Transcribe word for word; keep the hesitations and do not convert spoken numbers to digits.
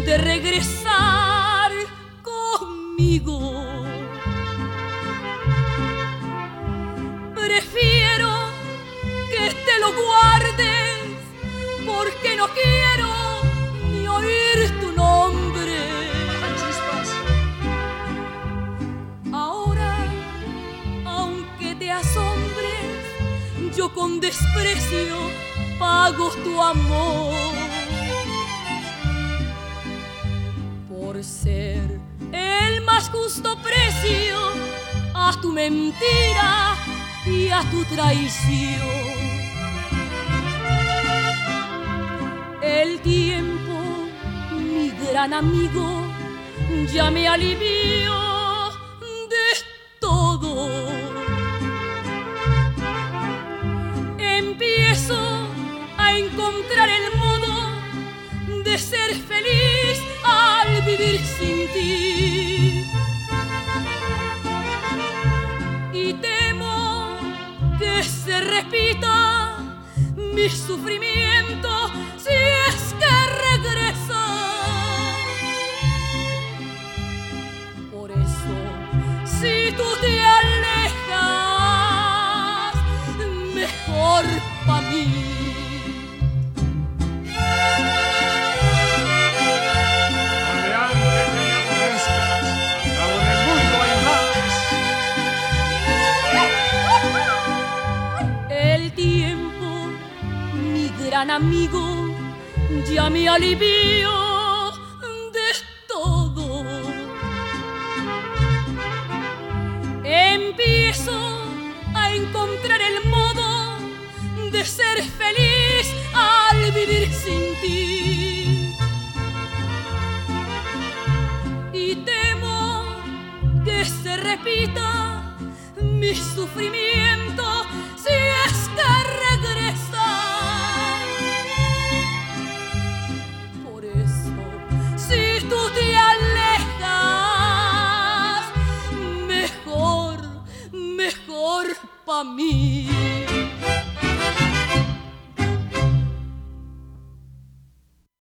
de regresar conmigo. Prefiero que te lo guardes porque no quiero ni oír tu nombre. Ahora, aunque te asombres, yo con desprecio pago tu amor. Por ser el más justo precio a tu mentira y a tu traición. El tiempo, mi gran amigo, ya me alivió de todo. Empiezo a encontrar el modo de ser feliz al vivir sin ti. Y temo que se repita mi sufrimiento si es que regresa. Por eso, si tú te alejas, mejor pa' mí. Gran amigo, ya me alivió de todo. Empiezo a encontrar el modo de ser feliz al vivir sin ti. Y temo que se repita mi sufrimiento si es que regresa. Te alejas, mejor, mejor pa' mí.